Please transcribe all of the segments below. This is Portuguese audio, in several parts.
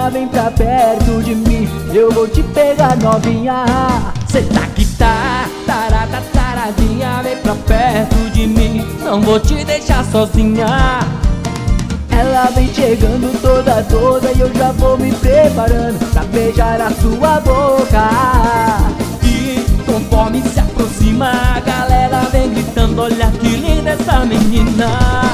taradinha, vem pra perto de mim, eu vou te pegar novinha. Cê tá que tá, tarada, taradinha, vem pra perto de mim, não vou te deixar sozinha. Ela vem chegando toda e eu já vou me preparando pra beijar a sua boca. E conforme se aproxima, a galera vem gritando, olha que linda essa menina.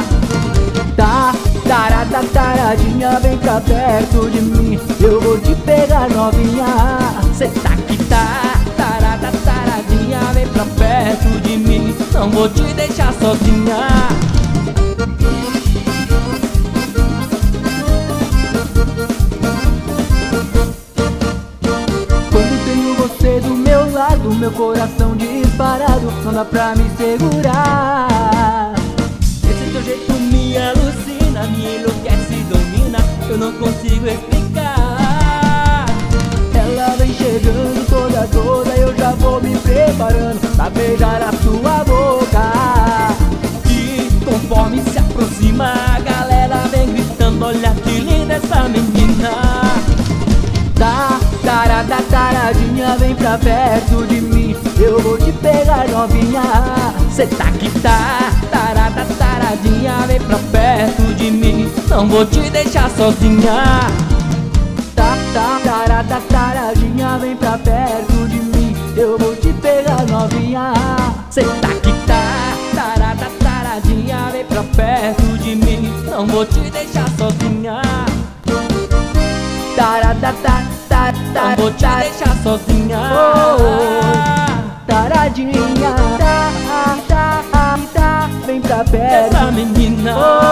Tarada, taradinha, vem pra perto de mim, eu vou te pegar novinha. Cê tá que tá, tarada, taradinha, vem pra perto de mim, não vou te deixar sozinha. Quando tenho você do meu lado, meu coração disparado, não dá pra me segurar. Esse teu jeito me alucina, me enlouquece e domina, eu não consigo explicar. Ela vem chegando toda, eu já vou me preparando pra beijar a sua boca. E conforme se aproxima, a galera vem gritando, olha que linda essa menina. Tarada, taradinha, vem pra perto de mim, eu vou te pegar novinha. Cê tá que tá, tarada, taradinha, vem pra perto de mim, não vou te deixar sozinha. Tarada, taradinha, vem pra perto de mim, eu vou te pegar novinha. Cê tá que tá, tarada, taradinha, vem pra perto de mim, não vou te deixar sozinha. Tarada, não vou te deixar sozinha. Taradinha, vem pra perto essa menina.